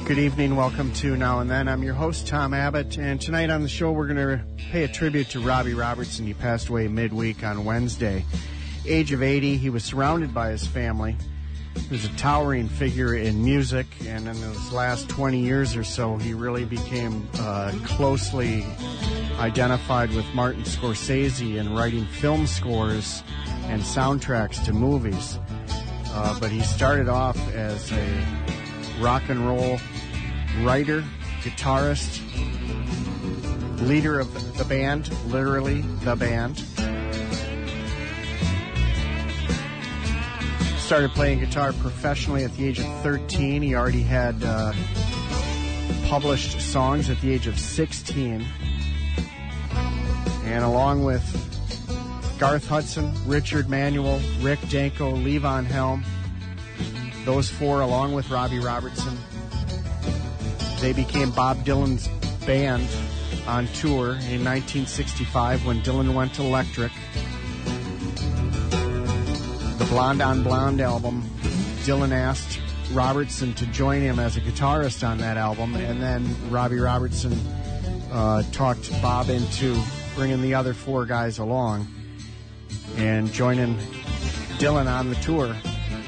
Good evening. Welcome to Now and Then. I'm your host, Tom Abbott, and tonight on the show we're going to pay a tribute to Robbie Robertson. He passed away midweek on Wednesday. Age of 80, he was surrounded by his family. He was a towering figure in music, and in his last 20 years or so, he really became closely identified with Martin Scorsese in writing film scores and soundtracks to movies. But he started off as a rock and roll writer, guitarist, leader of the band, literally the band. Started playing guitar professionally at the age of 13. He already had published songs at the age of 16. And along with Garth Hudson, Richard Manuel, Rick Danko, Levon Helm, those four, along with Robbie Robertson, they became Bob Dylan's band on tour in 1965 when Dylan went to Electric. The Blonde on Blonde album, Dylan asked Robertson to join him as a guitarist on that album, and then Robbie Robertson talked Bob into bringing the other four guys along and joining Dylan on the tour.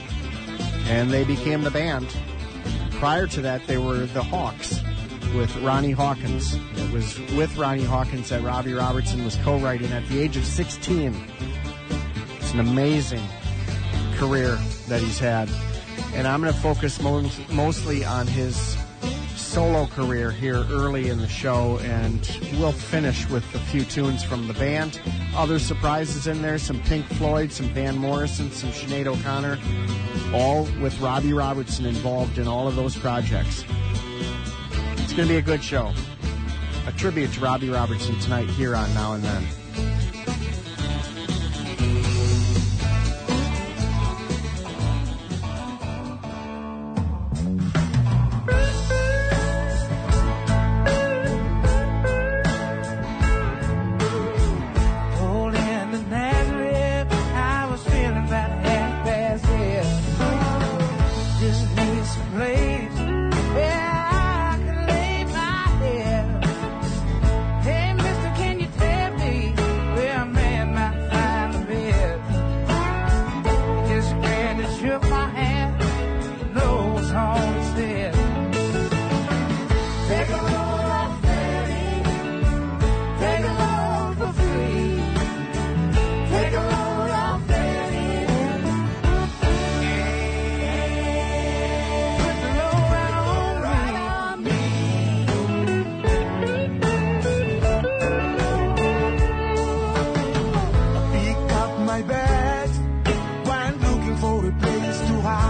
And they became the band. Prior to that, they were the Hawks with Ronnie Hawkins. It was with Ronnie Hawkins that Robbie Robertson was co-writing at the age of 16. It's an amazing career that he's had. And I'm going to focus mostly on his solo career here early in the show, and we'll finish with a few tunes from the band. Other surprises in there, some Pink Floyd, some Van Morrison, some Sinead O'Connor, all with Robbie Robertson involved in all of those projects. It's going to be a good show. A tribute to Robbie Robertson tonight here on Now and Then. My bed, when looking for a place to hide.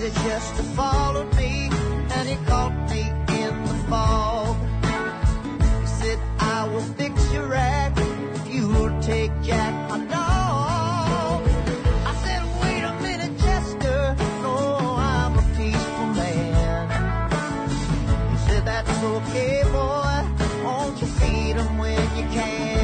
He just followed me, and he caught me in the fog. He said, I will fix your act if you'll take Jack, my dog. I said, wait a minute, Chester, no, I'm a peaceful man. He said, that's okay, boy, won't you feed him when you can?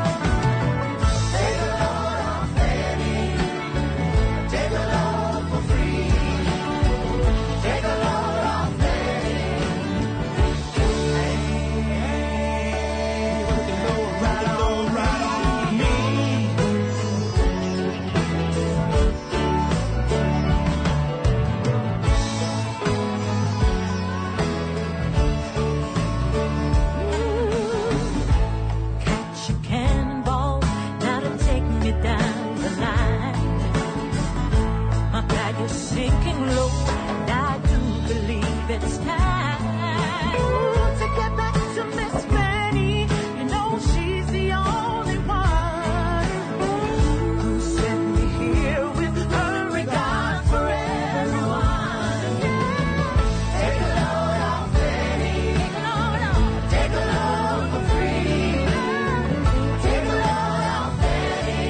Sinking low, and I do believe it's time to get back to Miss Fanny. You know she's the only one who sent me here with her regard for everyone. Take a load off Fanny, take a load off, take a load for free. Take a load off Fanny.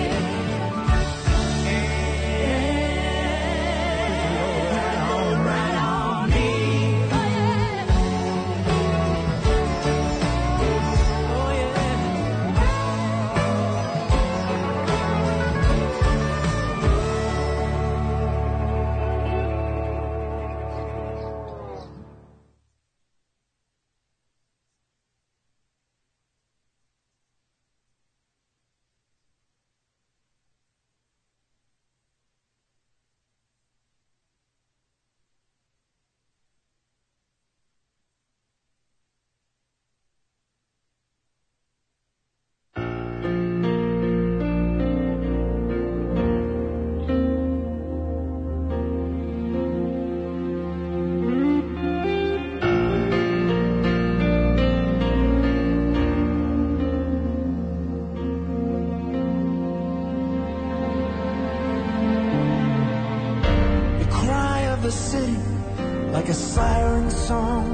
The city like a siren song,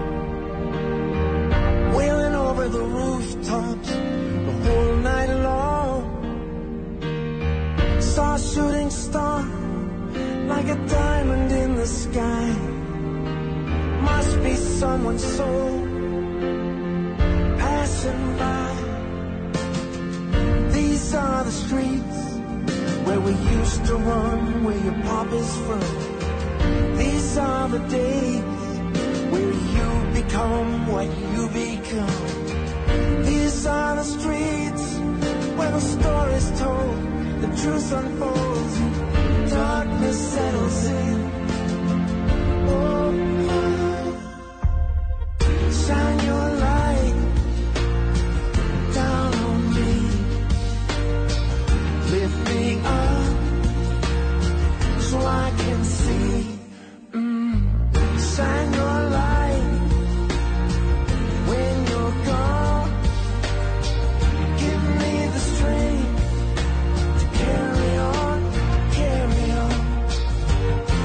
wailing over the rooftops the whole night long. Saw a shooting star like a diamond in the sky. Must be someone's soul passing by. These are the streets where we used to run, where your papa's from. These are the days where you become what you become. These are the streets where the story's told, the truth unfolds, darkness settles in. Oh, shine your light down on me, lift me up so I can see. Shine your light when you're gone. Give me the strength to carry on, carry on.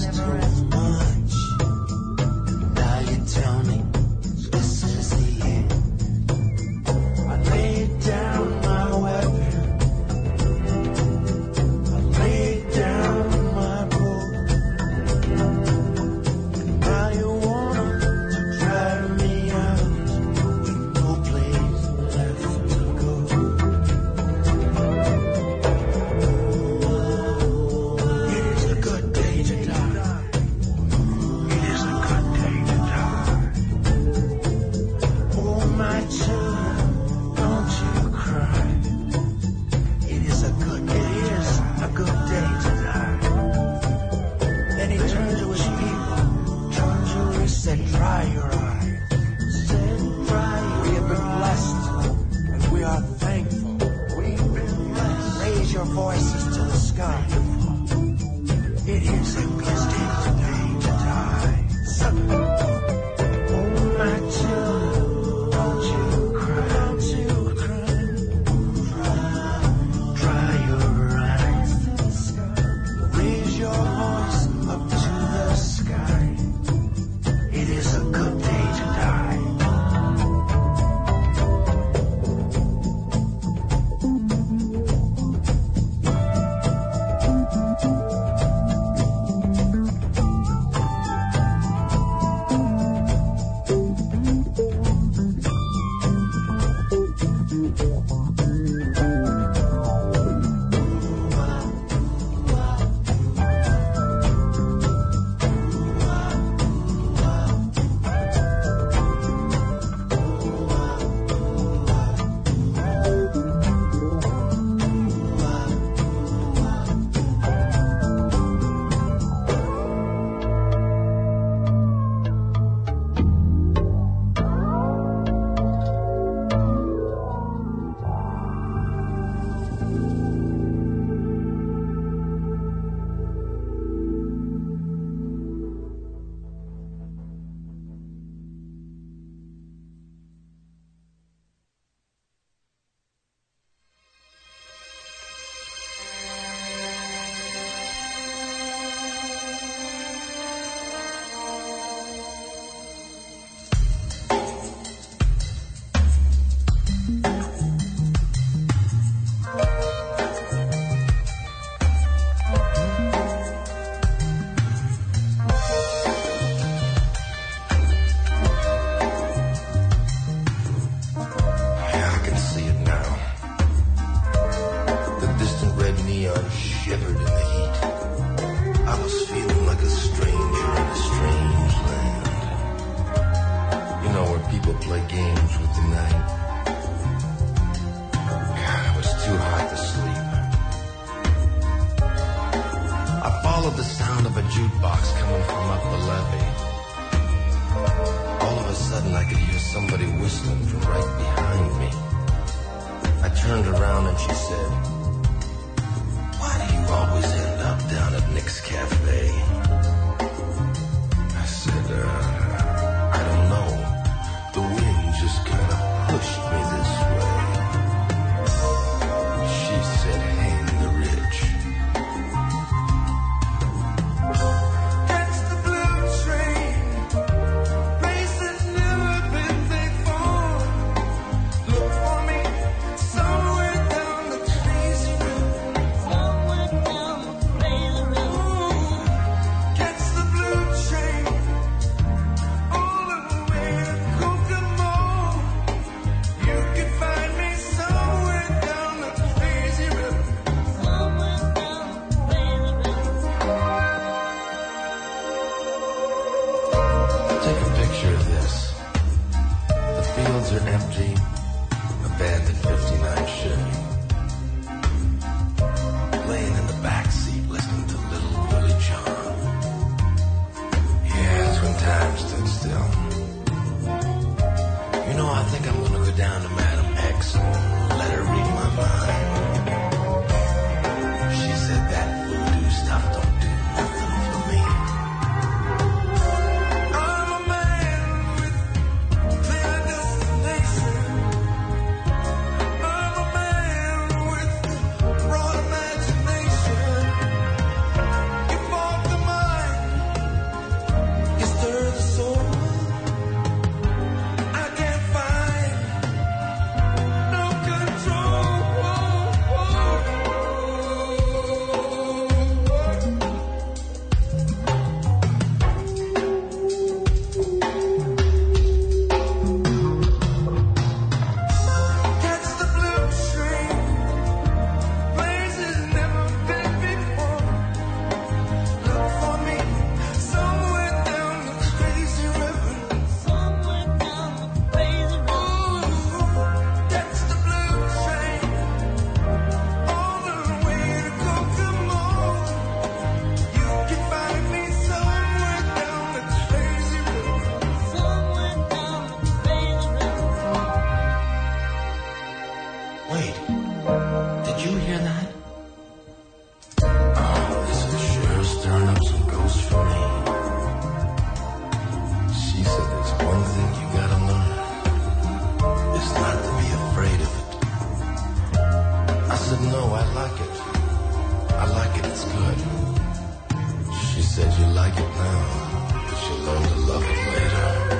I'm a man with clear destination. now, but she'll learn to love it later.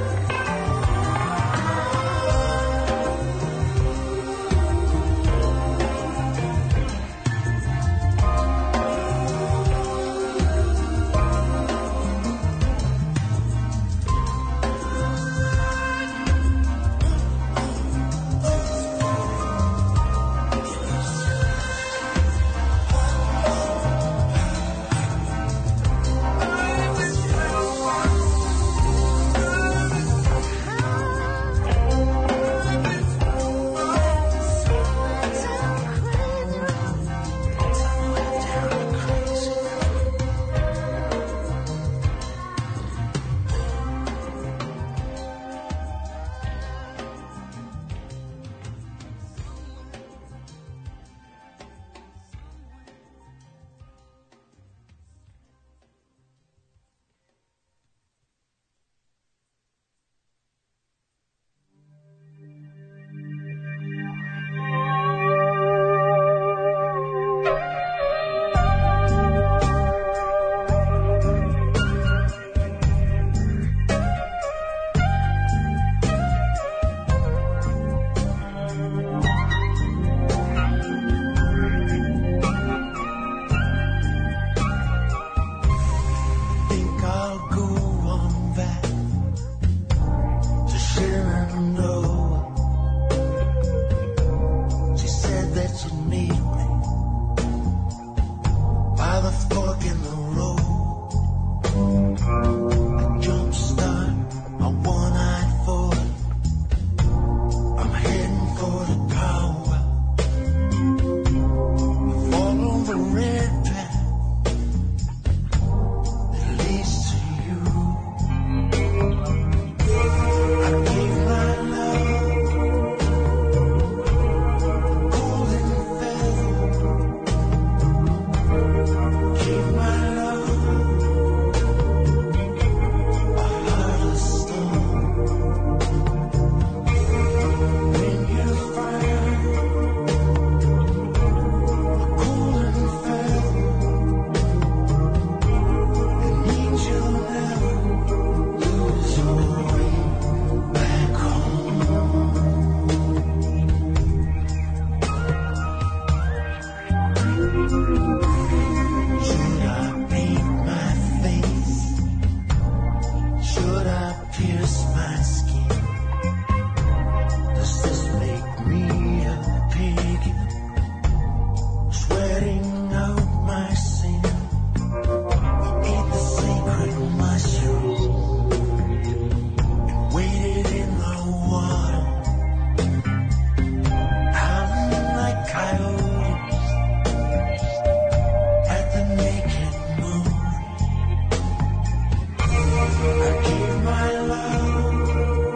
I give my love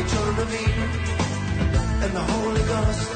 children of Eden and the Holy Ghost.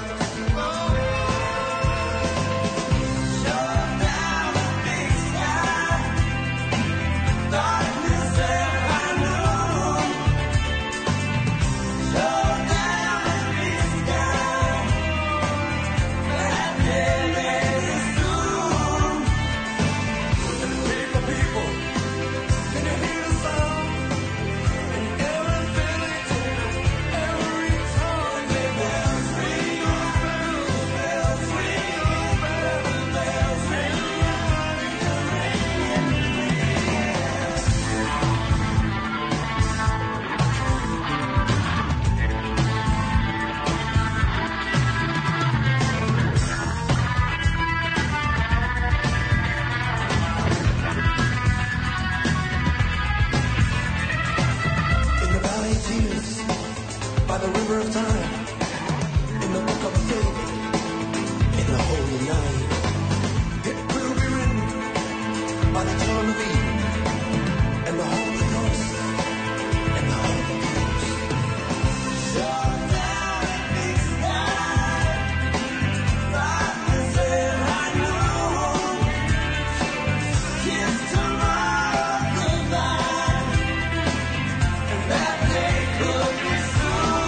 By the river of time, in the book of faith, in the holy night, it will be written by the children of Eden and the Holy Ghost, and the Holy Ghost. Shut down at big sky, darkness and high noon, kiss tomorrow goodbye, and that day could be soon.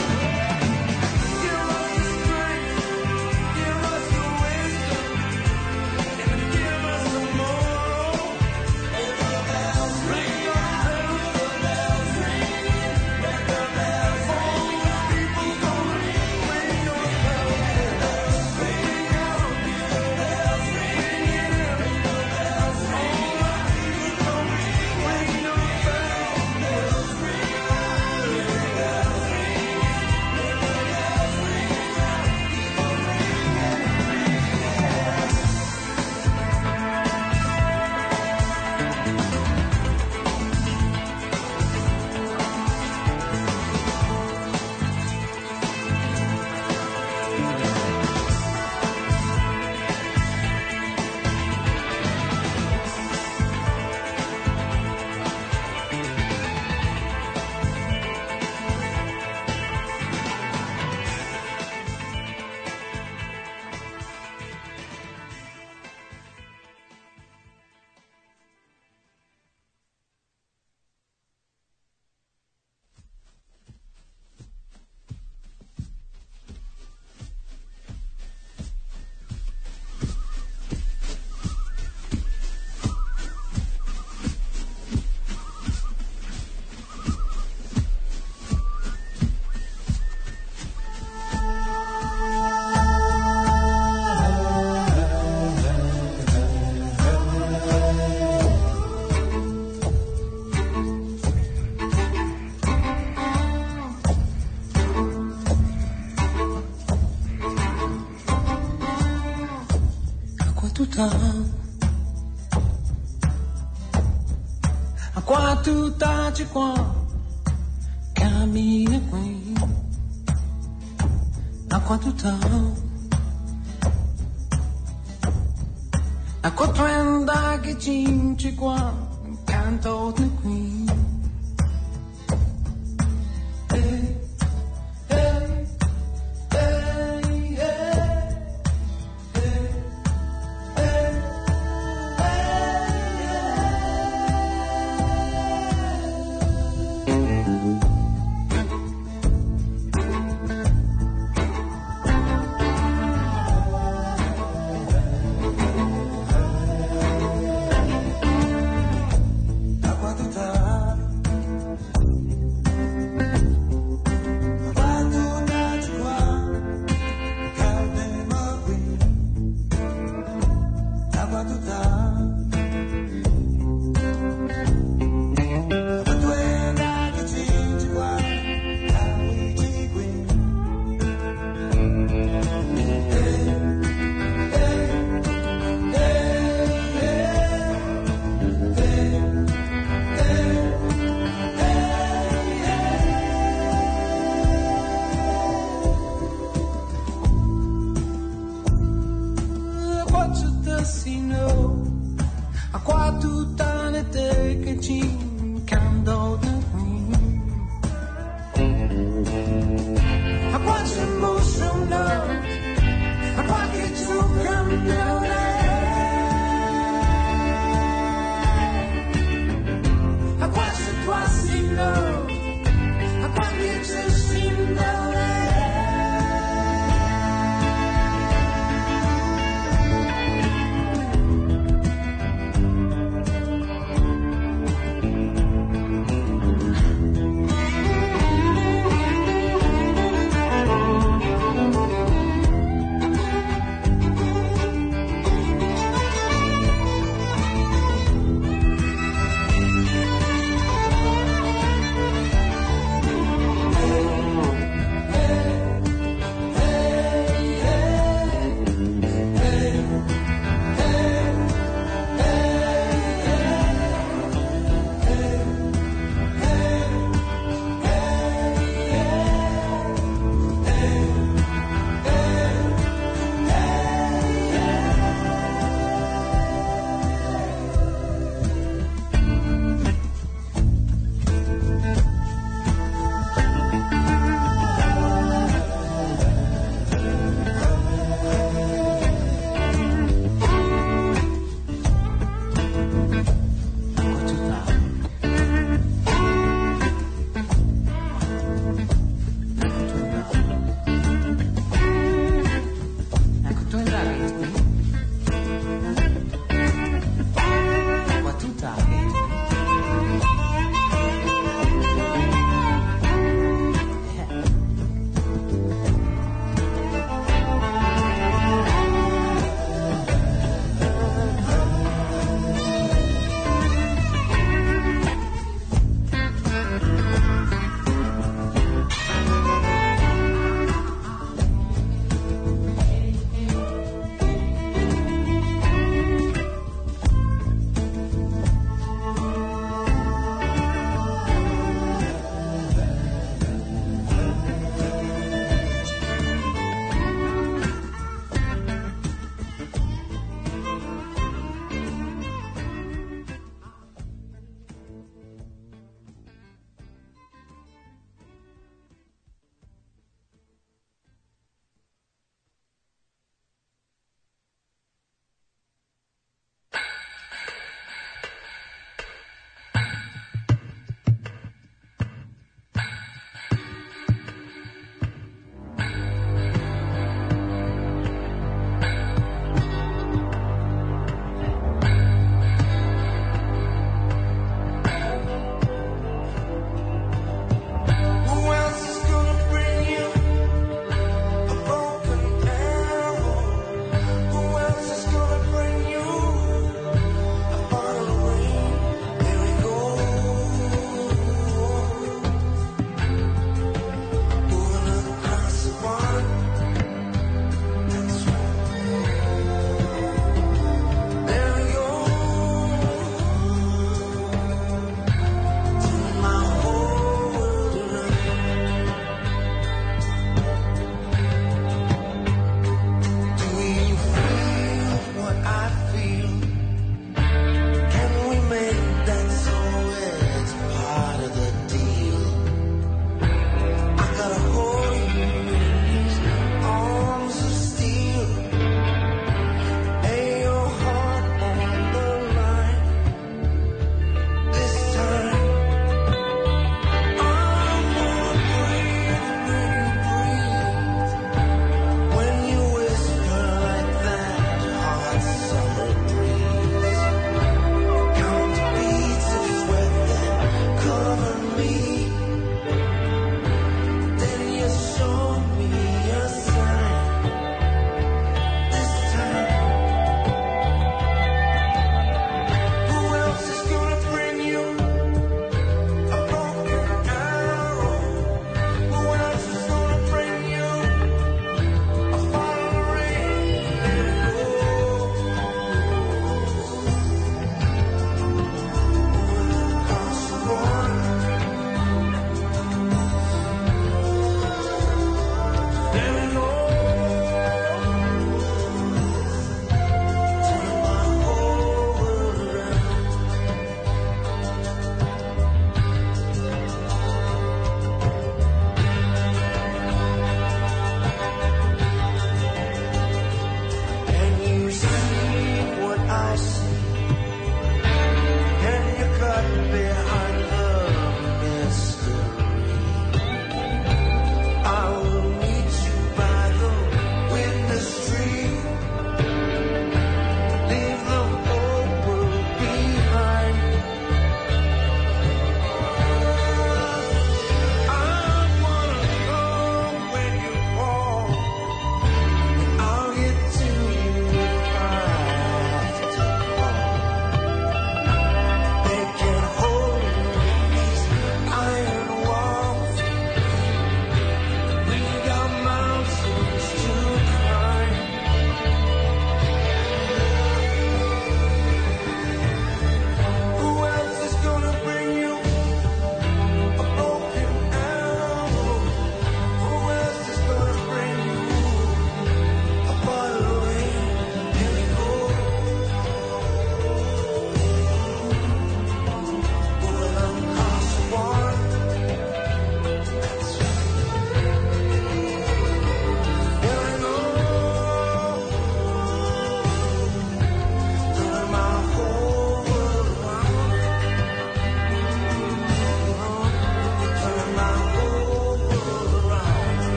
A qua tu taci qua cammina qui. A qua tu ta a qua tu anda che cinci qua canto qui. Acqua tutta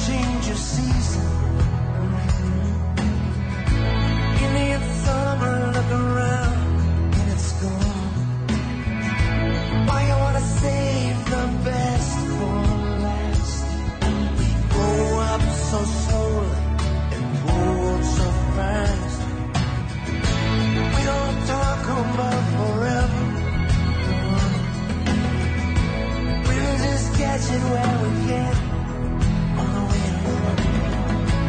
change your season. Indian summer, look around and it's gone. Why you wanna save the best for last? We grow up so slowly and grow up so fast. We don't talk about forever. We'll just catch it where we can on the way home.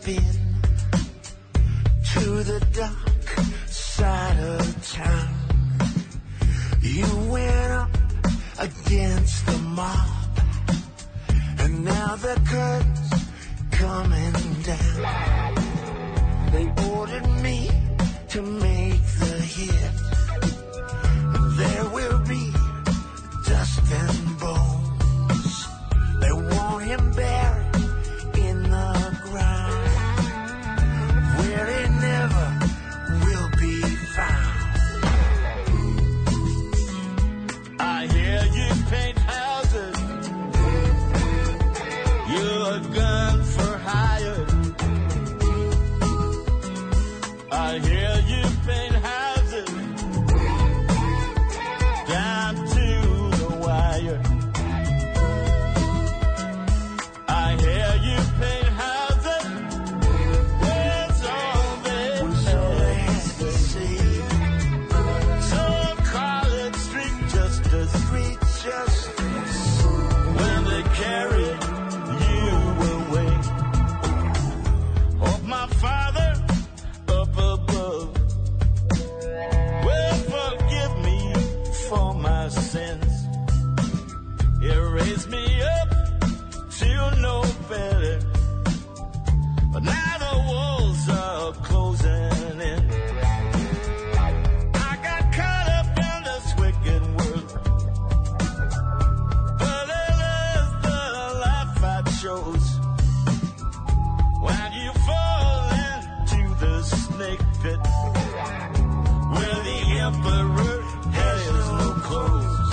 in to the dark side of town. You went up against the mob, and now the curtain's coming down. They ordered me to make the hit. There will be dust and bones. They want him buried in the ground, where he never will be found. I hear you paint houses. You're a gun for hire. I hear you paint houses down to the wire. I hear you paint houses. That's all they have to see. Some call it street justice. Street justice. When they carry you away. Oh, my Father up above, well, forgive me for my sins. It raised me up to know better, but now the walls are closing in. I got caught up in this wicked world, but it is the life I chose. When you fall into the snake pit, where the emperor has no clothes.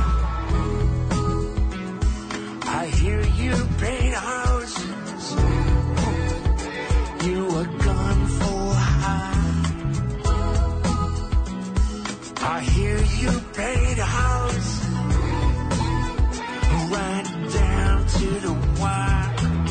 I hear you paint houses. You are gone for hire. I hear you paint houses right down to the wire.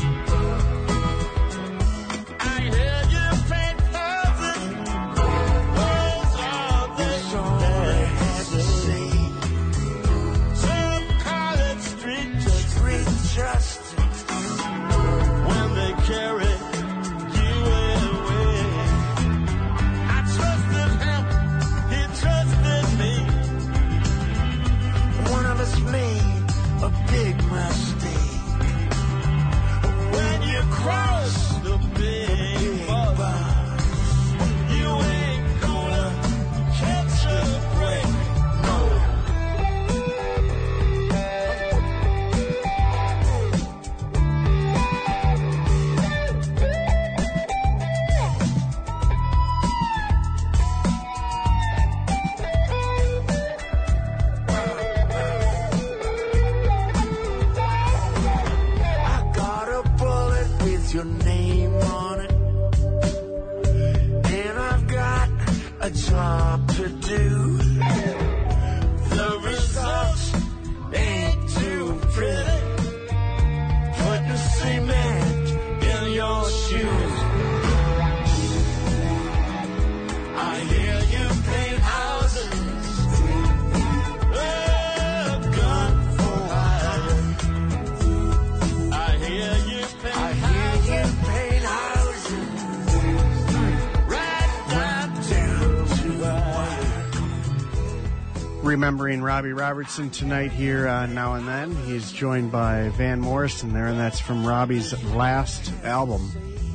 I hear you paint houses. Where's all they have to say? Some call it street justice. When they carry you away. I trusted him, he trusted me. One of us made a big mistake. When you cross the big bar, you ain't gonna catch a break. No. I got a bullet with your name on it, and I've got a job to do. The results ain't too pretty, putting cement in your shoes. I hear you paint houses. A gun for hire. I hear you paint houses. Right down to the wire. Remembering Robbie Robertson tonight here on Now and Then. He's joined by Van Morrison there, and that's from Robbie's last album,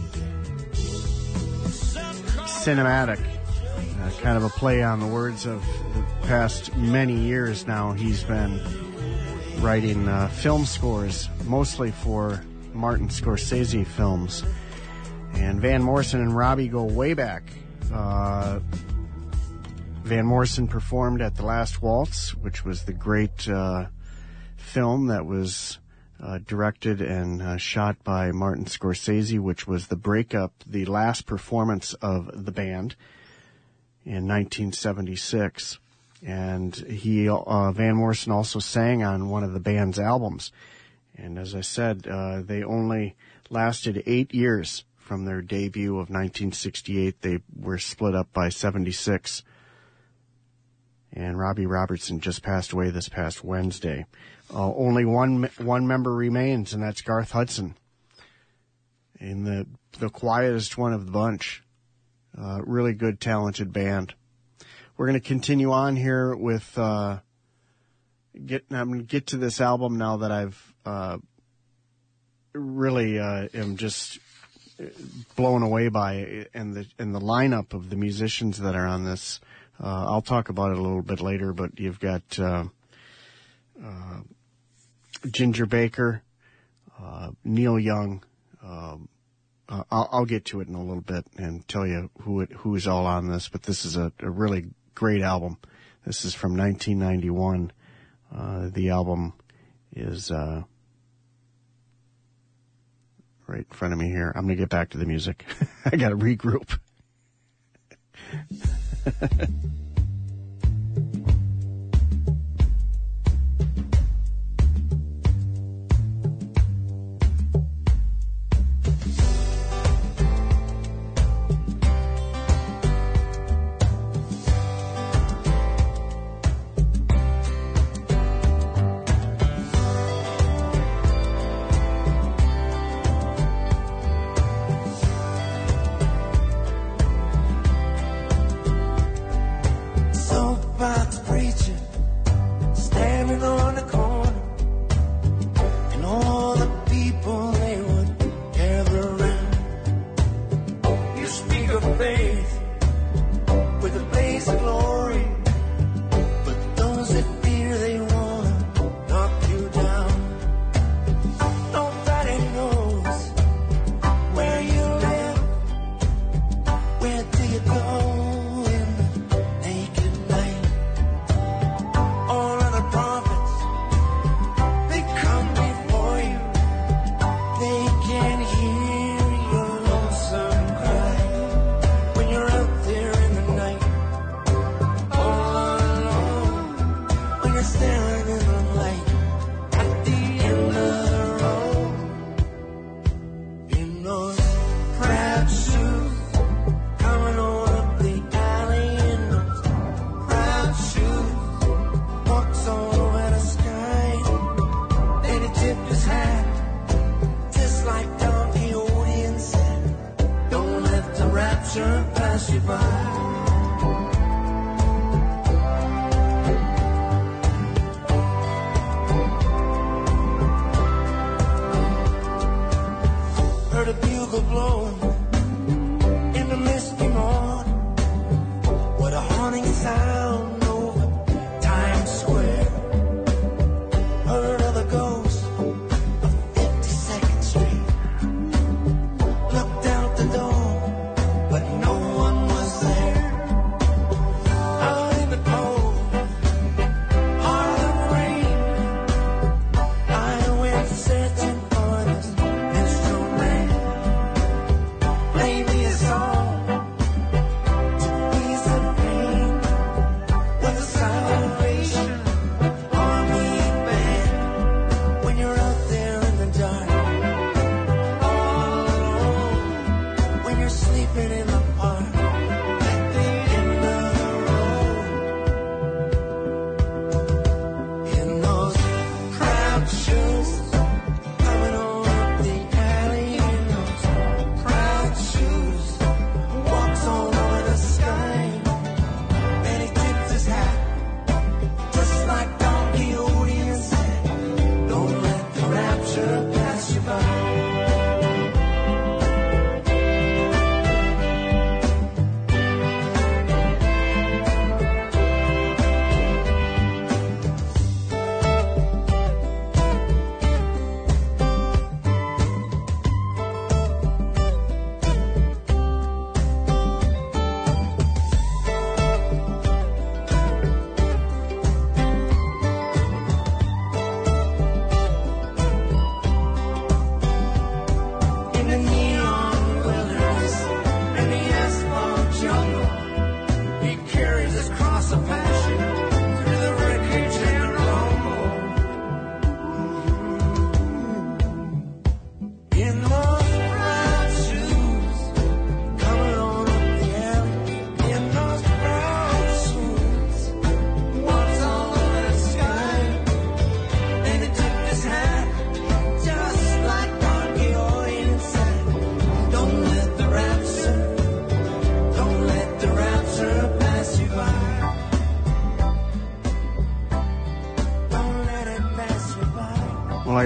Cinematic. Kind of a play on the words of the past many years now. He's been writing film scores, mostly for Martin Scorsese films. And Van Morrison and Robbie go way back. Van Morrison performed at The Last Waltz, which was the great film that was directed and shot by Martin Scorsese, which was the last performance of the band in 1976. And Van Morrison also sang on one of the band's albums. And as I said, they only lasted 8 years from their debut of 1968. They were split up by 76. And Robbie Robertson just passed away this past Wednesday. Only one member remains, and that's Garth Hudson. and the quietest one of the bunch. Really good, talented band. We're going to continue on here with I'm going to get to this album now that I've really am just blown away by it, and the lineup of the musicians that are on this. I'll talk about it a little bit later, but you've got Ginger Baker, Neil Young. I'll get to it in a little bit and tell you who is all on this, but this is a really great album. This is from 1991. The album is right in front of me here. I'm going to get back to the music. I got to regroup.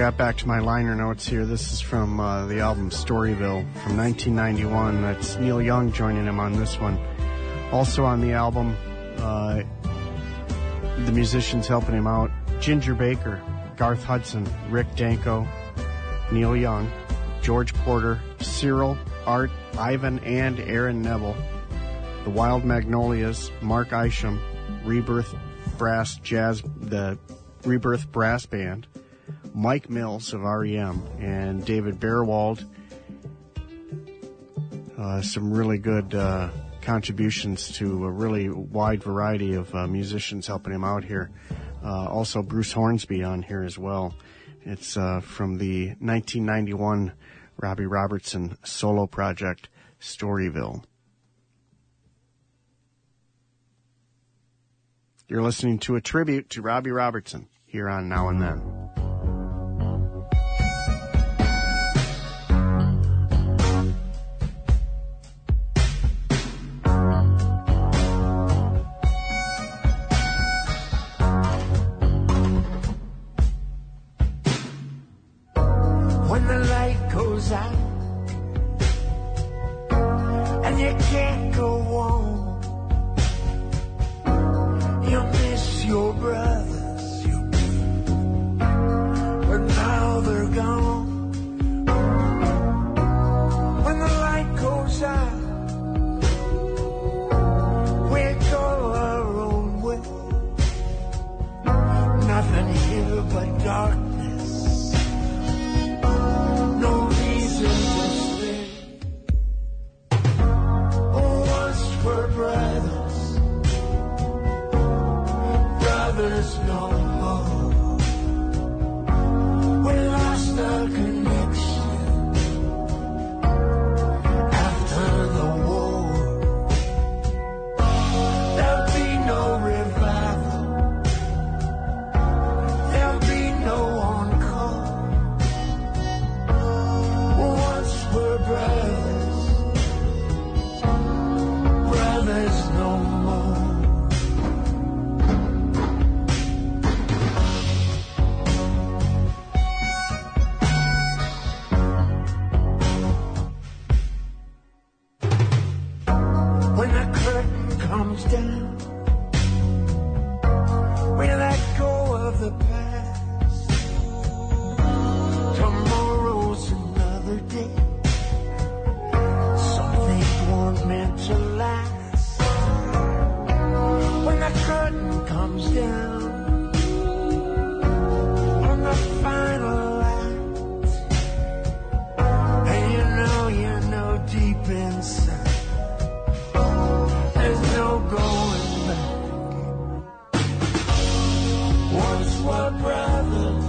got back to my liner notes here. This is from the album Storyville from 1991. That's Neil Young joining him on this one. Also on the album, the musicians helping him out, Ginger Baker, Garth Hudson, Rick Danko, Neil Young, George Porter, Cyril, Art, Ivan, and Aaron Neville, the Wild Magnolias, Mark Isham, Rebirth Brass Band, Mike Mills of REM, and David Bearwald. Some really good contributions to a really wide variety of musicians helping him out here. Also Bruce Hornsby on here as well. It's from the 1991 Robbie Robertson solo project, Storyville. You're listening to a tribute to Robbie Robertson here on Now and Then. When the light goes out and you can't go on, you miss your brothers, you do, but now they're gone. When the light goes out, we go our own way. Nothing here but darkness, no reason to stay. Once we're brothers, brothers no more. We lost our connection after the war. There'll be no revival, there'll be no encore. Once we're brothers, brothers no more. When the curtain comes down, we let go of the past. Tomorrow's another day. Some things weren't meant to last. When the curtain comes down on the final act, and you know deep inside, there's no going back. Once we're brothers,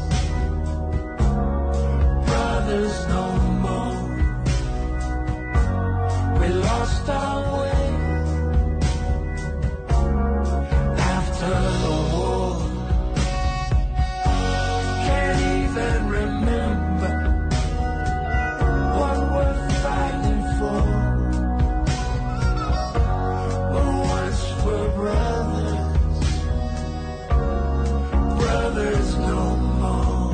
brothers no more. We lost our way after the war. Can't even remember what we're fighting for. Once we're brothers, brothers no more.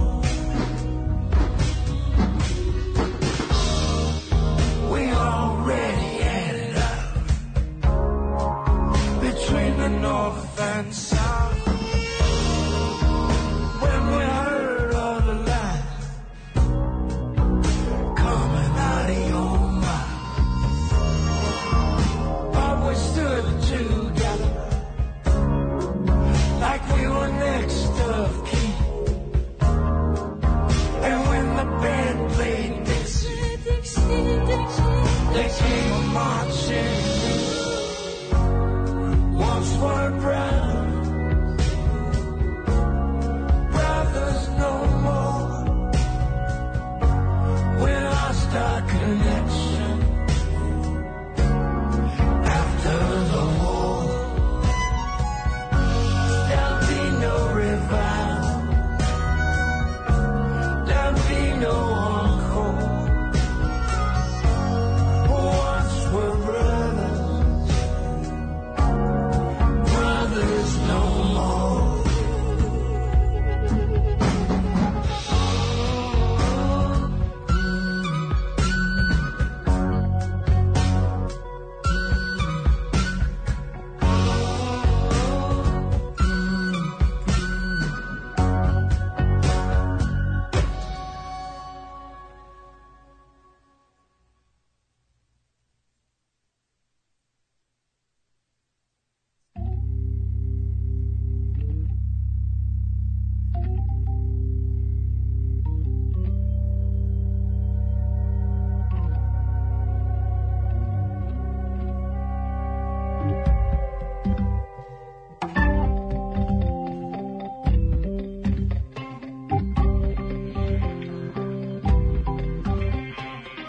We already had it out between the north and south. When we heard all the lies coming out of your mouth, but we stood together like we were next of kin. And when the band played Dixie, they came marching in. Once we're brothers, brothers no more. We lost our connection after the war. There'll be no revival, there'll be no encore. Once we're brothers, brothers no more.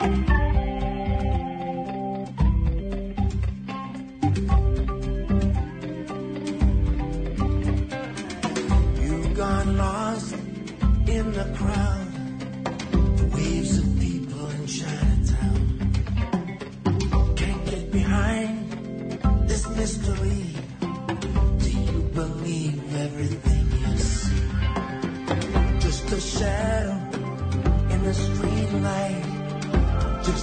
You've gone lost in the crowd, the waves of people in Chinatown. Can't get behind this mystery. Do you believe everything you see? Just a shadow in the street light, just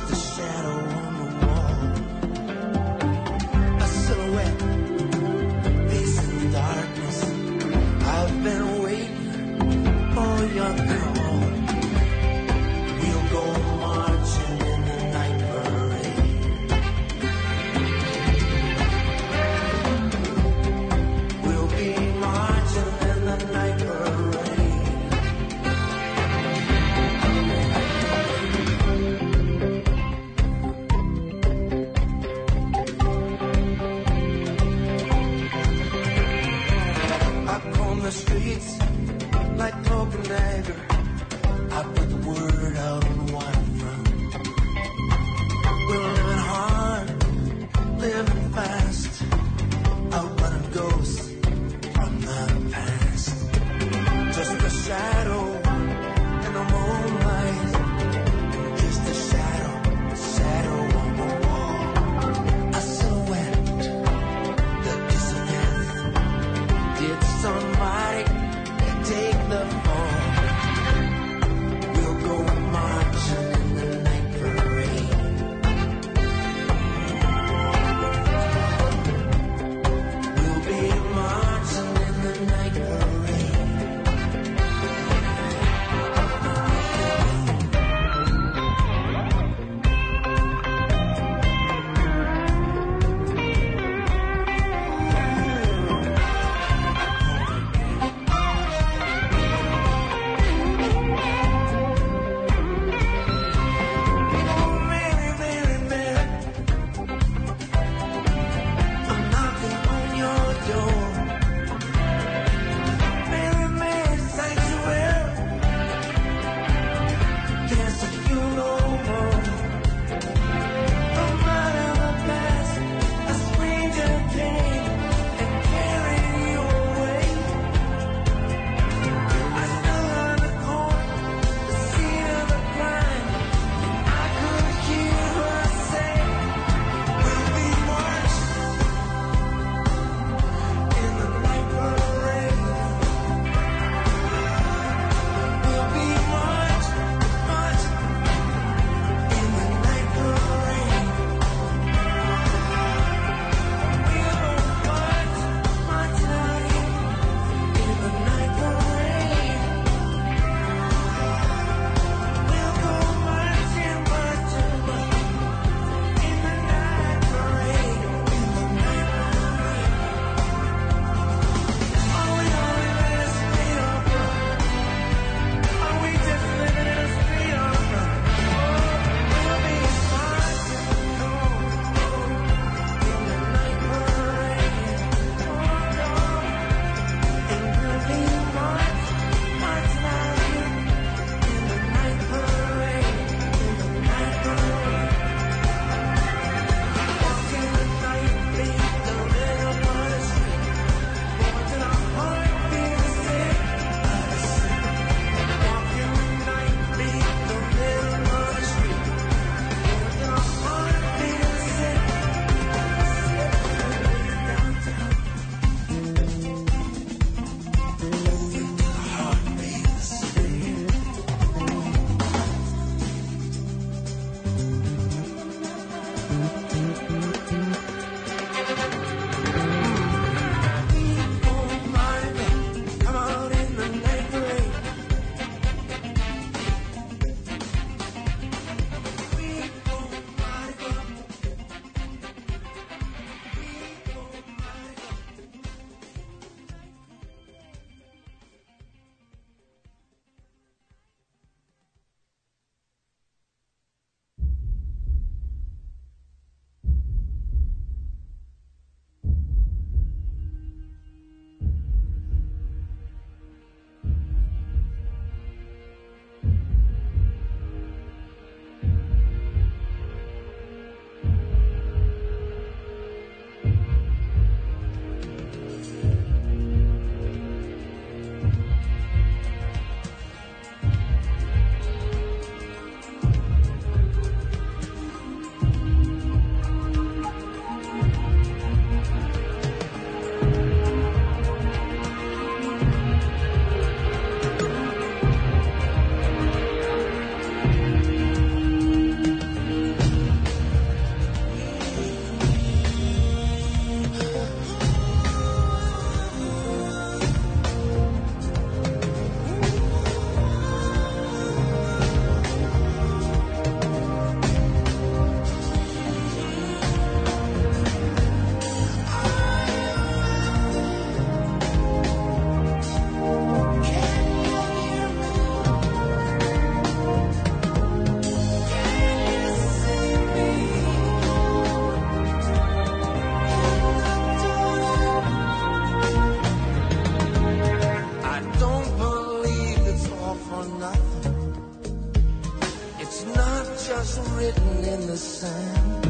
just written in the sand.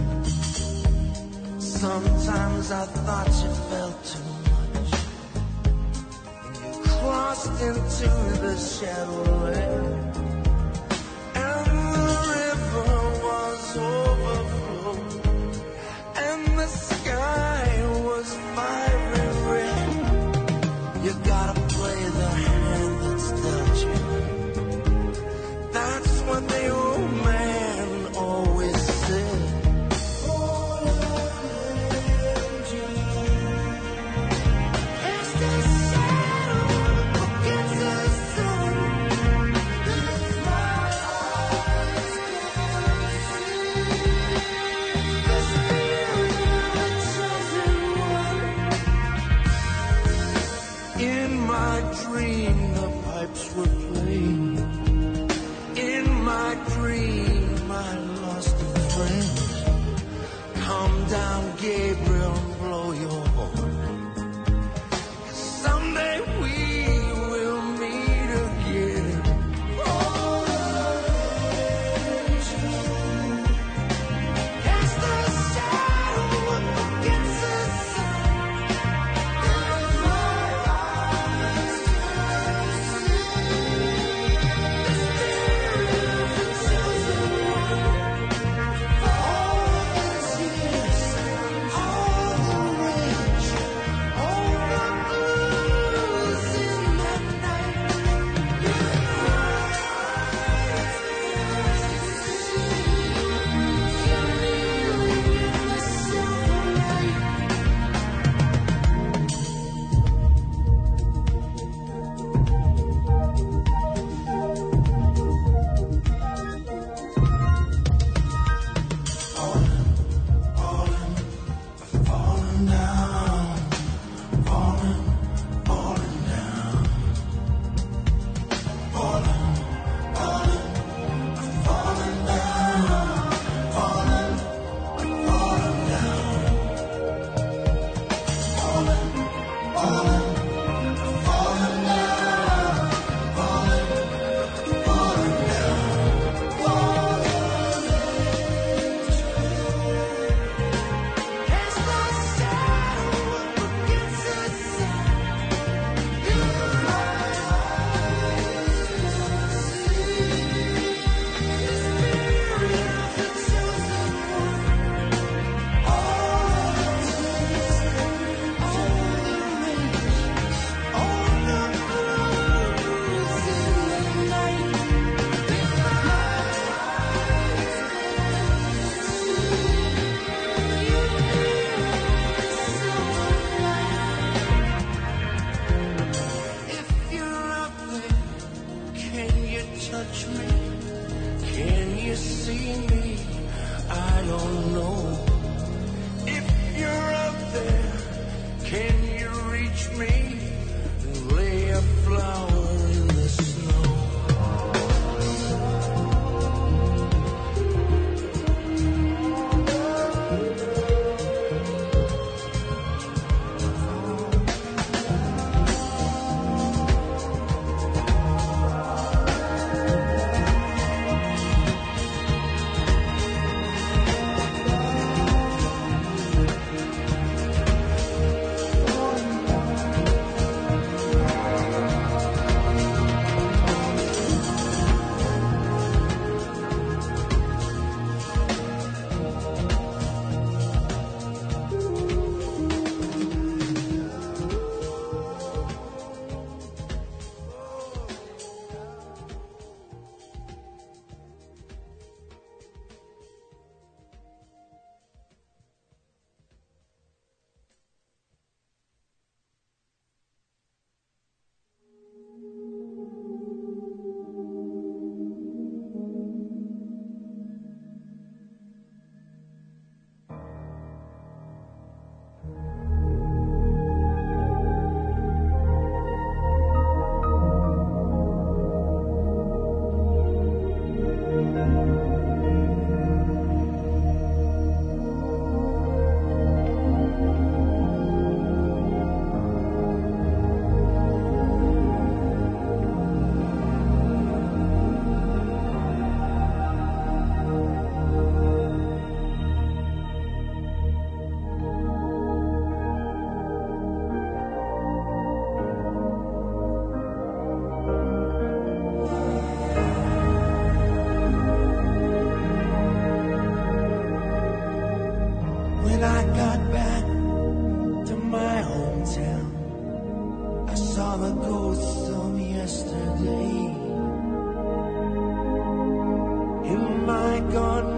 Sometimes I thought you felt too much, and you crossed into the shadowland, and the river was overflowed, and the sky was fiery red. You gotta play the hand that's dealt you. That's what the old man always said. It's the shadow against the sun.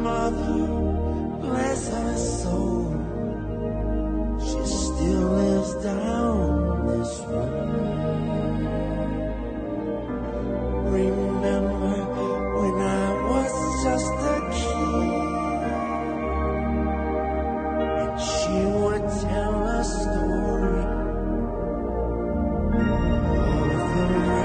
mother, bless her soul, she still lives down this road. Remember when I was just a kid, and she would tell a story of the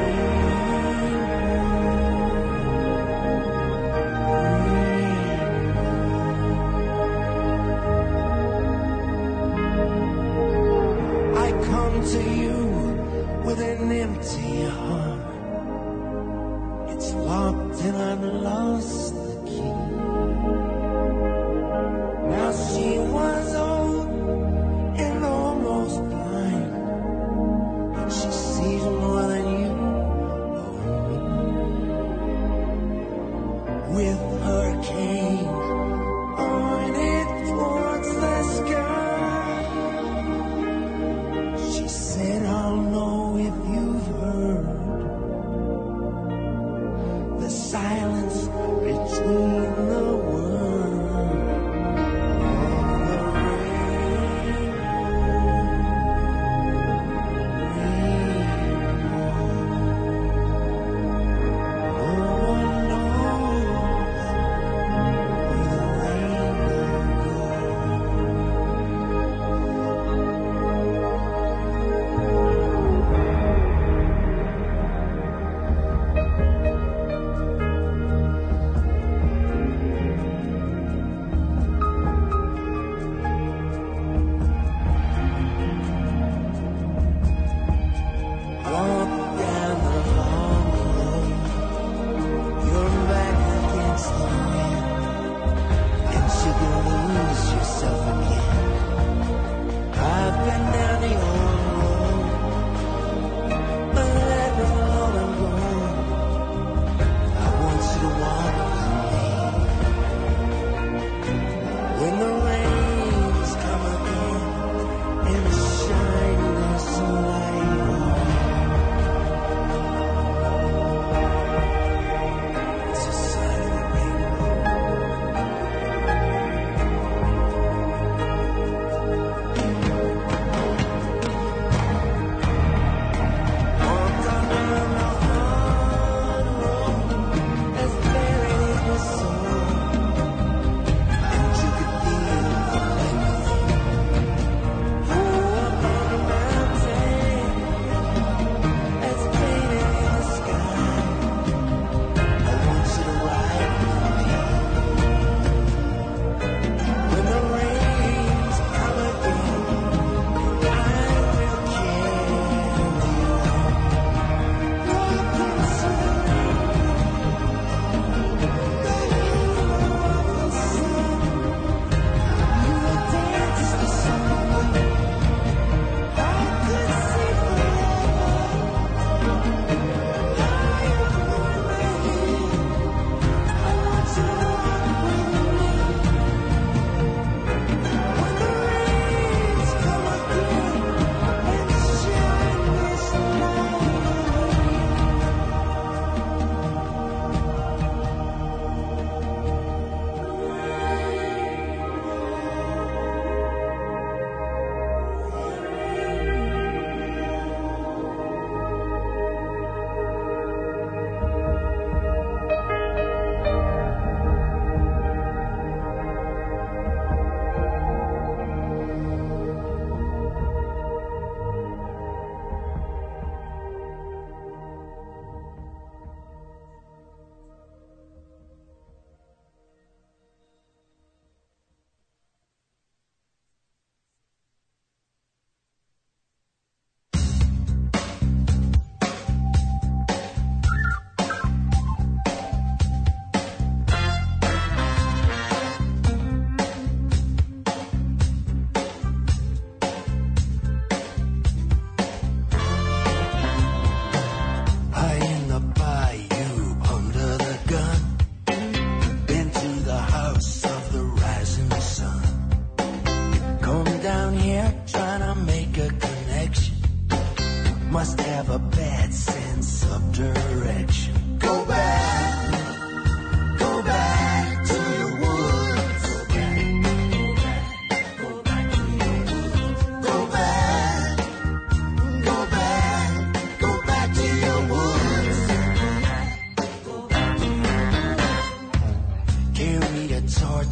I come to you with an empty heart. It's locked and I've lost the key. Now she was old and almost blind, but she sees more than you or me. With her cane pointed towards the sky, she said, I'll know if you've heard the silence between the words of the rain. No one knows where the rainbow walk down the long road. You're back against the wind, and you can lose yourself again. I've been down the old road, but let me alone and go. I want you to walk with me when the rains come again and shine this light on. It's a sign of the rainbow. Walk under the hard road that's buried in your soul, and you could feel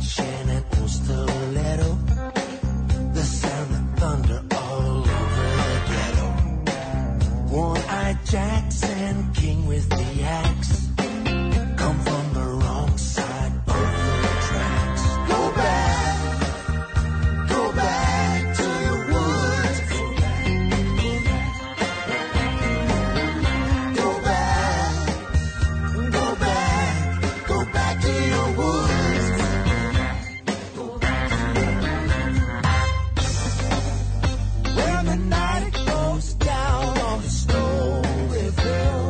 Shannon and stiletto, the sound of thunder all over the ghetto. One-eyed Jackson, king with the axe, come from the wrong side of the tracks. Go back to your woods. Go back to your woods. When the night goes down on the Storyville,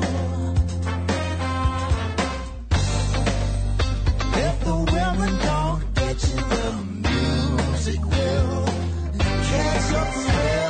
if the women don't get you, the music will catch your thrill.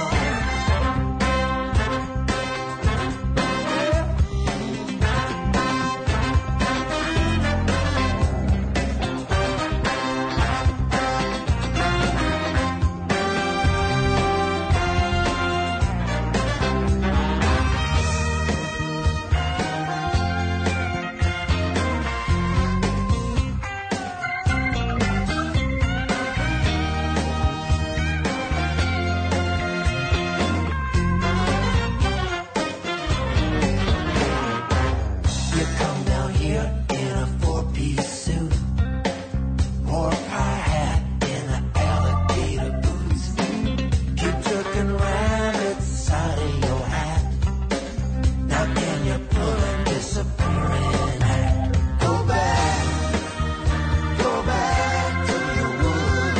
You come down here in a four-piece suit, pork pie hat in an alligator boots. Keep jerking rabbits out of your hat. Now can you pull a disappearing act? Go back to your woods.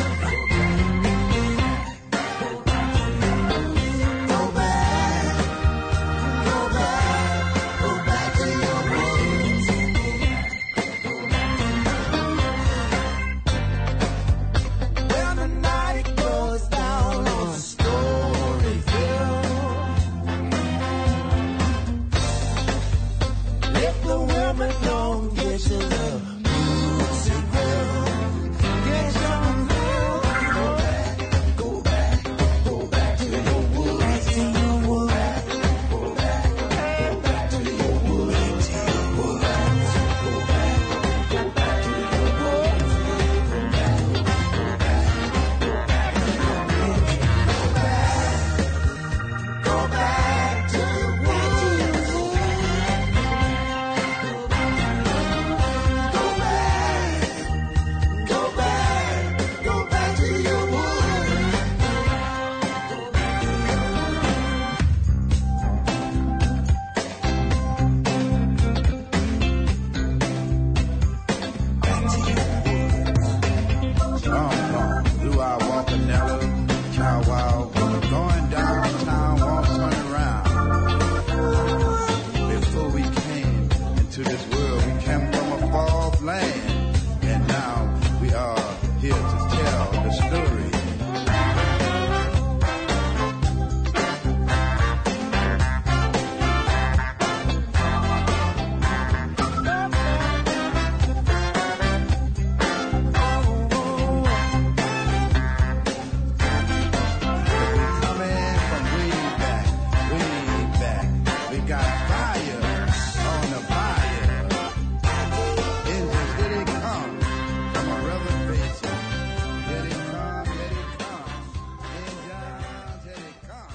Go back to your woods. When the night goes down on Storyville, if the women don't get you, the music will get your thrill. Go back to your woods. Back to your woods. Go back to your woods. Go back to your woods. Go back to your woods. Go back to your woods. Do I walk a narrow cow wow? Going downtown, won't turn around. Before we came into this world, we came from a far land, and now we are here to tell the story. Coming from way back. We got fire on the fire. Engines, here they come from a reservation. Here they come. Engines, here they come.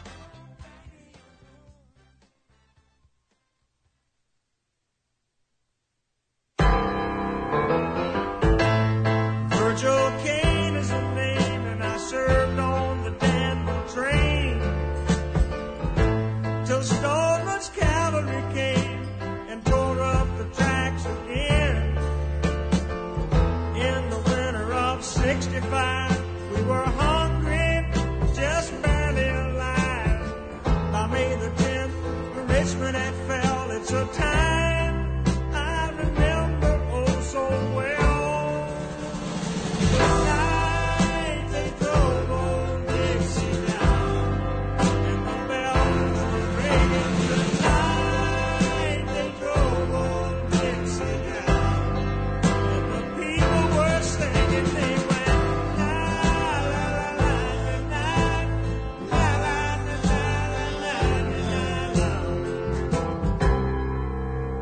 Virgil Kane is the name, and I served on the Danville train till Stoneman's cavalry came and tore up the tracks again. In the winter of '65, we were hungry, just barely alive. By May the 10th, Richmond had fell. It's a time I remember oh so well. Night they drove old Dixie down, and the bells were ringing. Tonight they drove old Dixie down, and the people were singing. They went la la la la la la la la la la la la.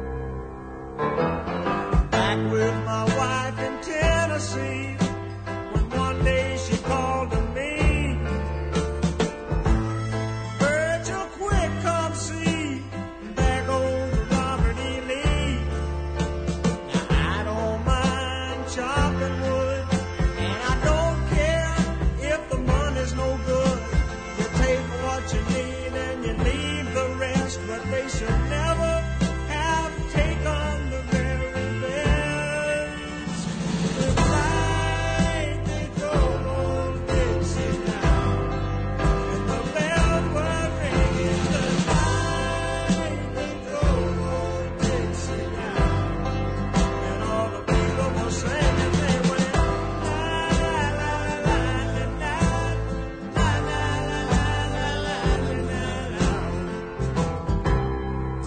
they should never have taken the very best. The night they drove old Dixie down, and the bells were ringing. The night they drove old Dixie down, and all the people were singing. They went la la la la la la la la la la la la.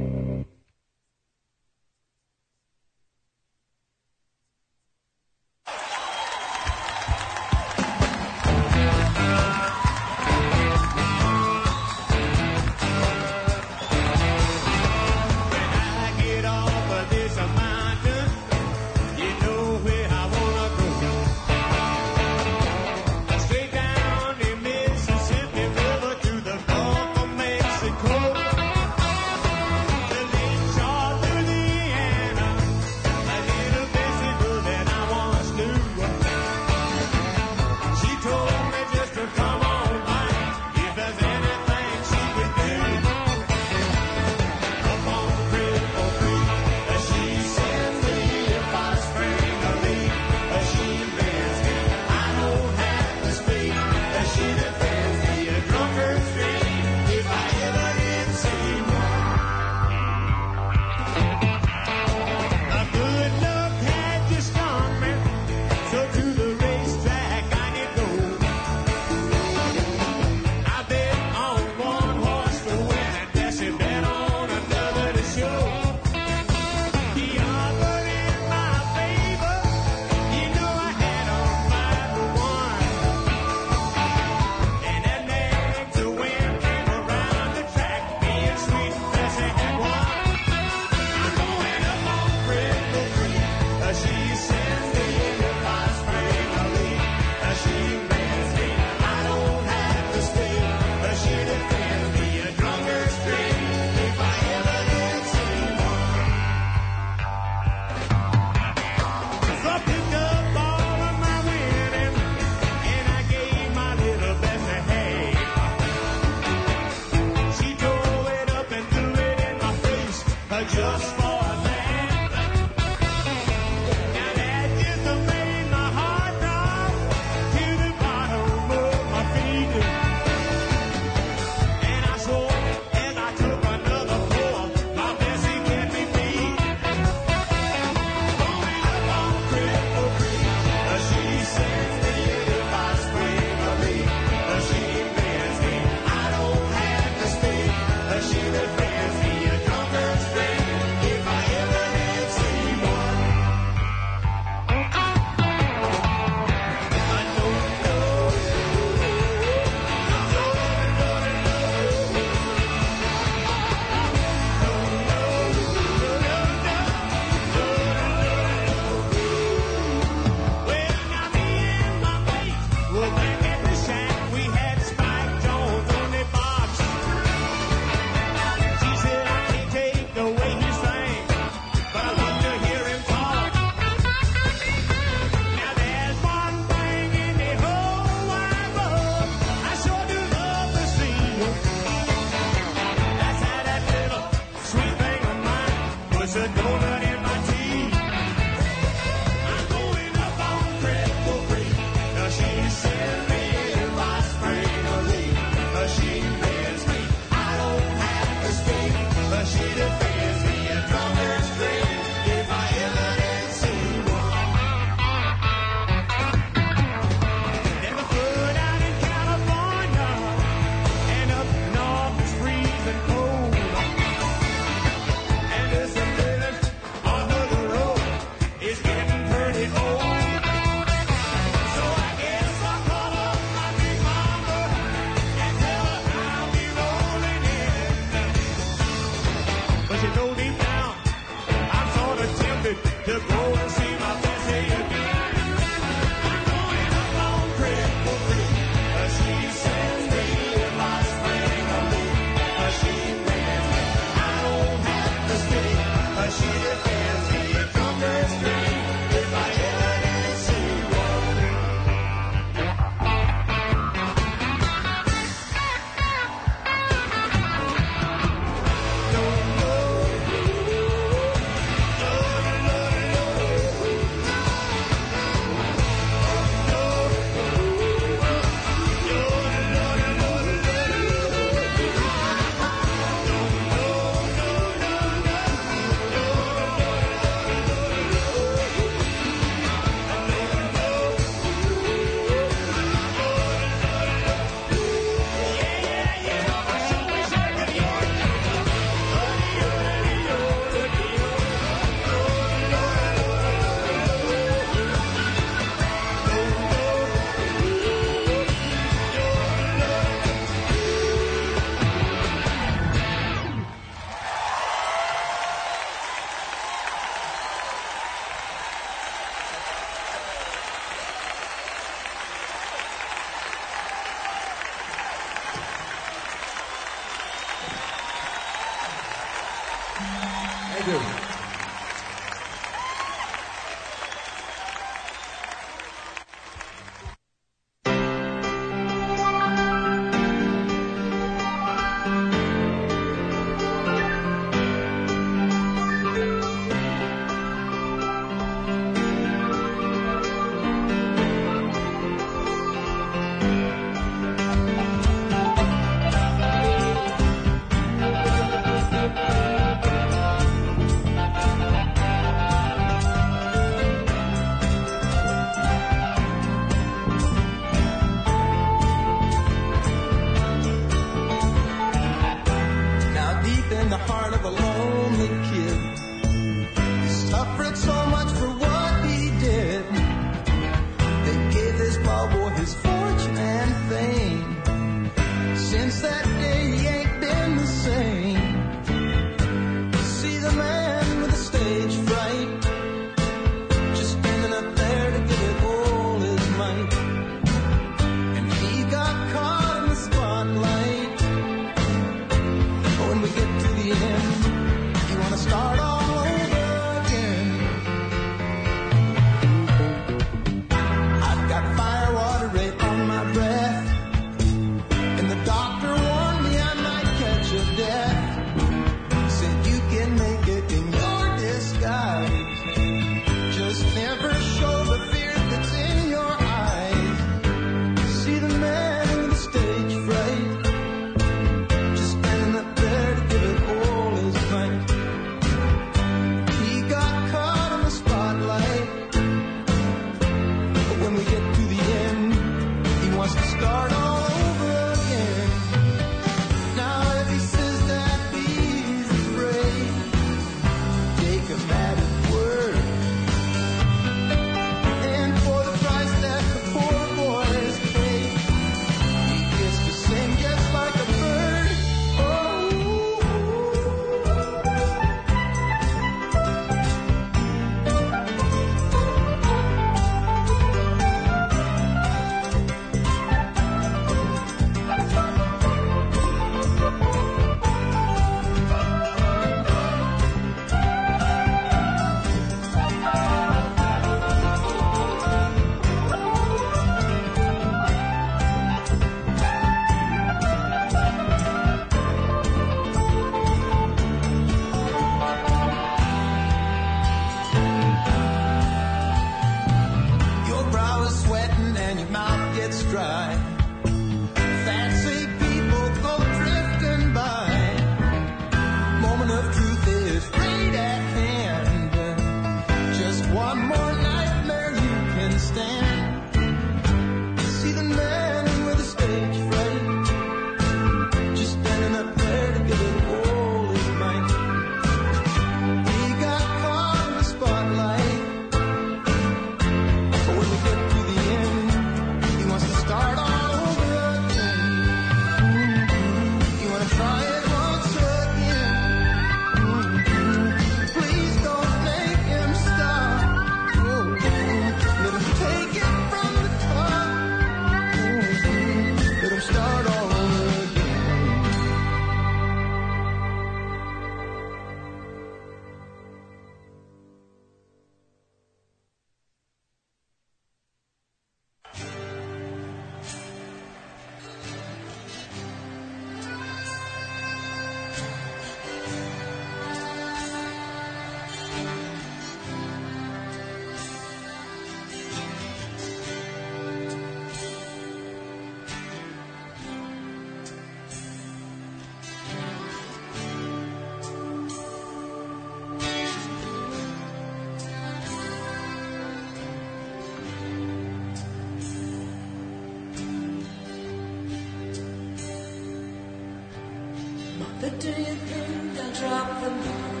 do you think they'll drop the bomb?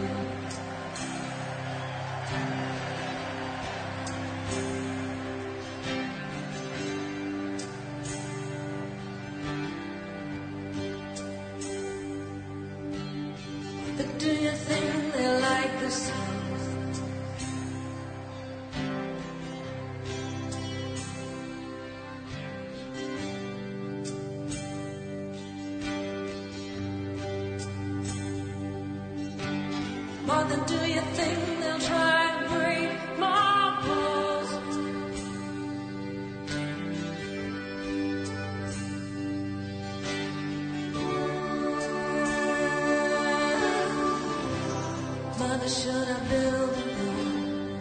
But do you think they like the sound? Mother, do you think they'll try to break my balls? Mother, should I build a wall?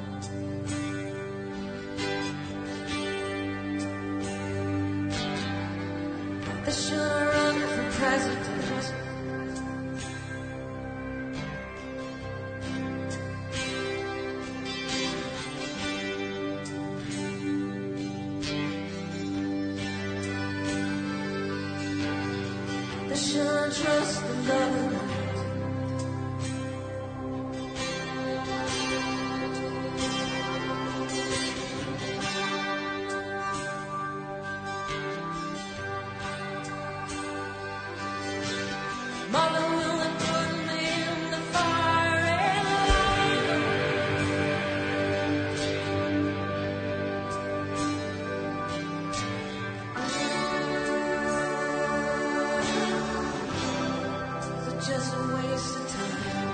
Mother, should I run for president? Trust the government. Mother, will it put me in the firing line? Just a waste of time.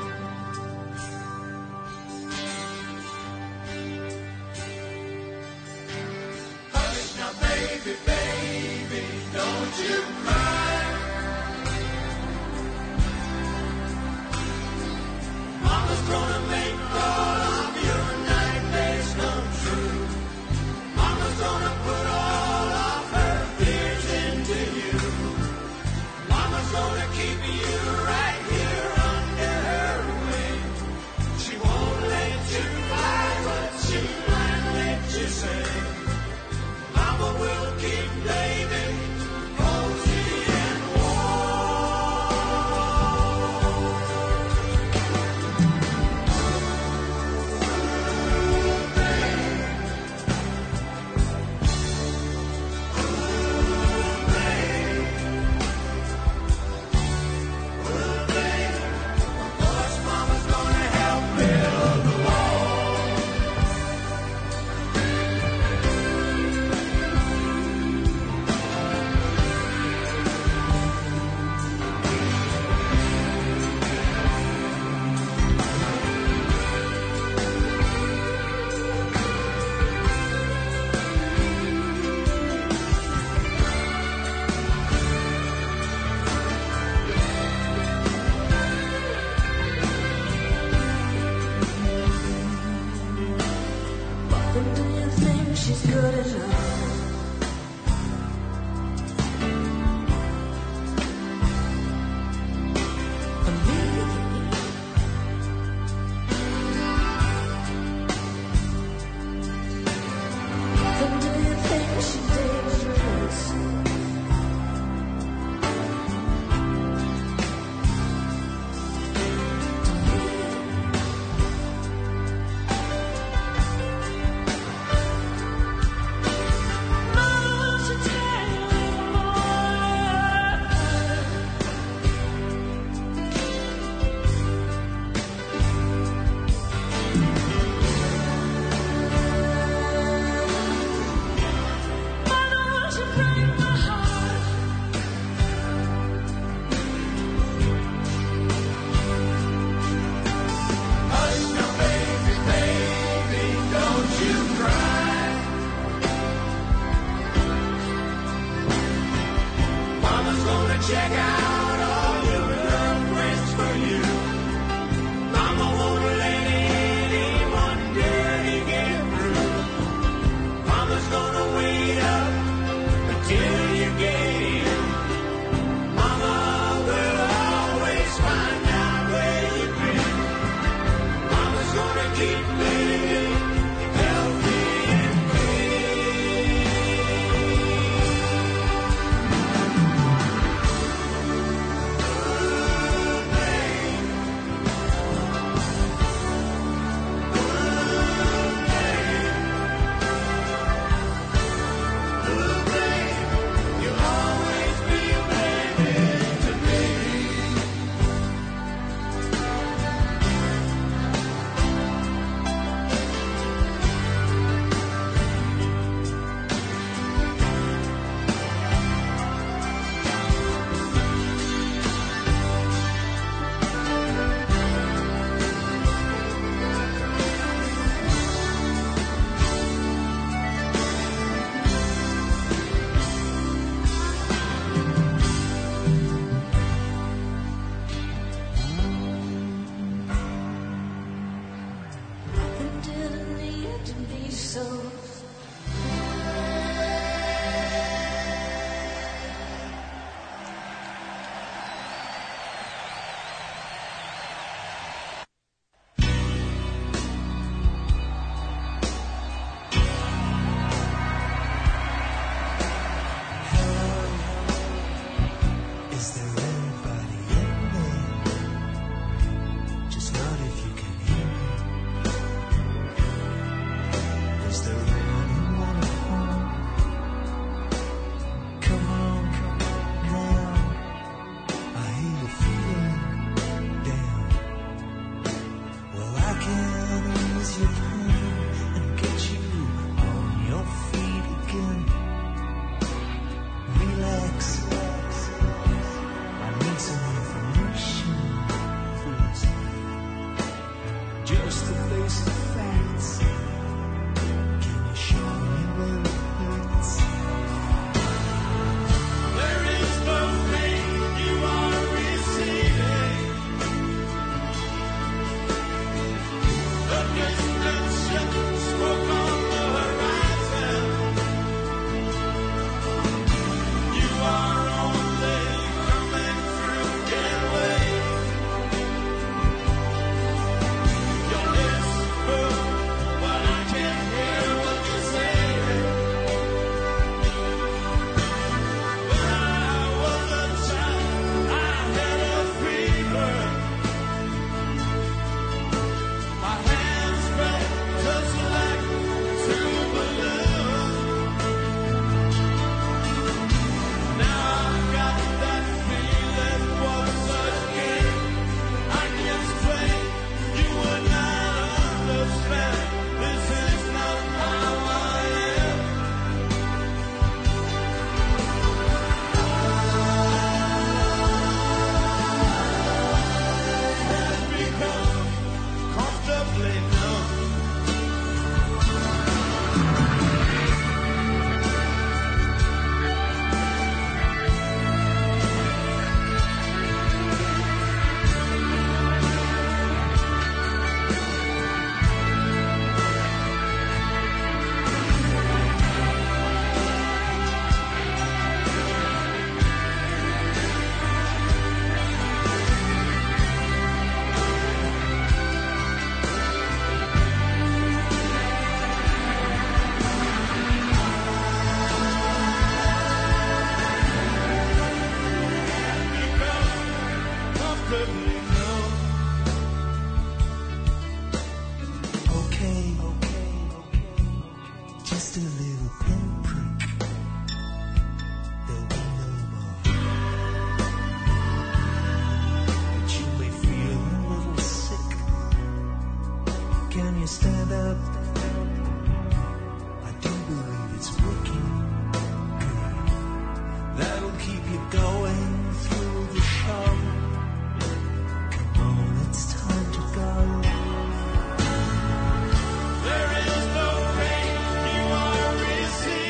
Hush now, baby, baby, don't you cry. Mama's gonna make all of your nightmares come true. Mama's gonna put all of her fears into you. Mama's gonna keep you right here under her wing. She won't let you fly, but she might let you sing. Mama will keep baby cozy and Mama's gonna help build the wall. But do you think she's good enough? For me? Then do you think she's dangerous? whistles. Is there anybody in there? Just not if you can hear me. Is there anyone at home? Come on now. I hear you feeling down. Well, I can ease your pain and get you on your feet again. Relax. I need some information, please. Just the basic facts. Can you show me where it hurts? There is no pain you are receiving. The distant ship spoke on the horizon. You are only coming through getaway. You whisper, but I can't hear what you say. When I was a child, I had a fever. My hands felt just like two balloons. Now I've got that feeling once again. I can explain, you would not understand. This is not how I am. I've become comfortably numb. Comfortably numb. Okay, just a little pinprick. There'll be no more. But you may feel a little sick. Can you stand up? I do believe it's working good. That'll keep you going through the show. Come on, it's time to go. There is no pain you are receiving.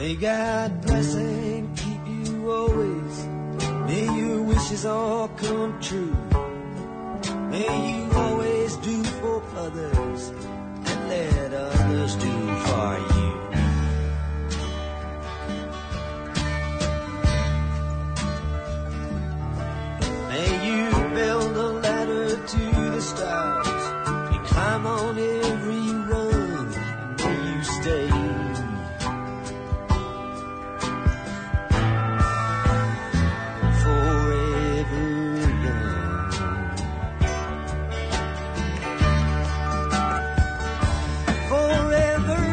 May God bless and keep you always. May your wishes all come true. May you always do for others and let others do for you. May you build a ladder to the stars. You climb on every rung, and may you stay forever young. Forever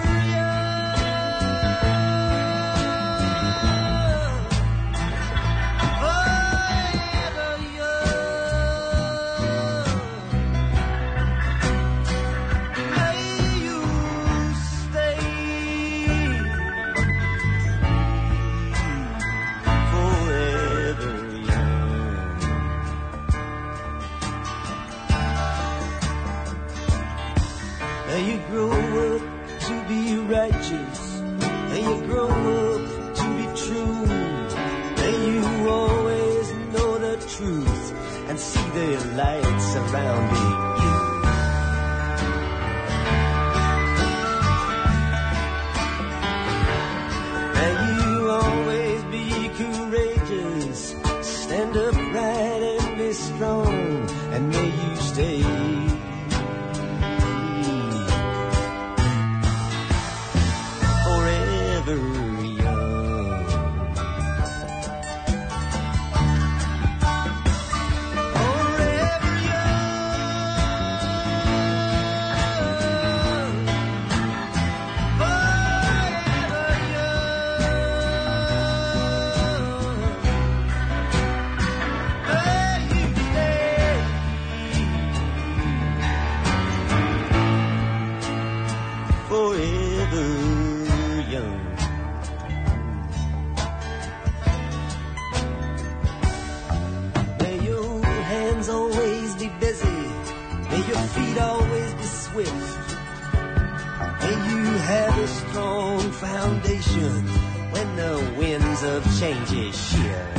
May you grow up to be righteous. May you grow up to be true. May you always know the truth and see the light surrounding you. May you always be courageous. Stand upright and be strong. And may you stay when the winds of change shift.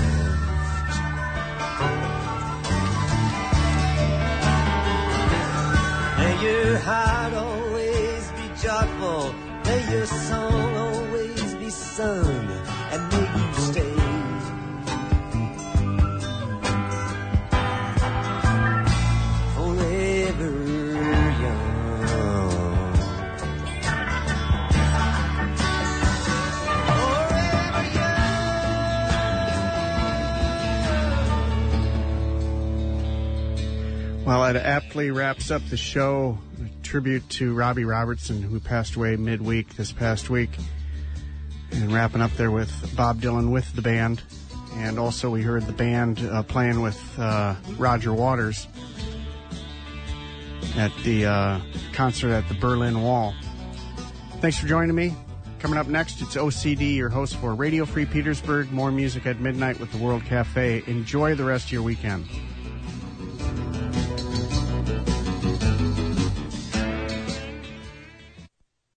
May your heart always be joyful. May your song always be sung. And may you stay forever young. Well, it aptly wraps up the show. A tribute to Robbie Robertson, who passed away midweek this past week. And wrapping up there with Bob Dylan with the band. And also we heard the band playing with Roger Waters at the concert at the Berlin Wall. Thanks for joining me. Coming up next, it's OCD, your host for Radio Free Petersburg. More music at midnight with the World Cafe. Enjoy the rest of your weekend.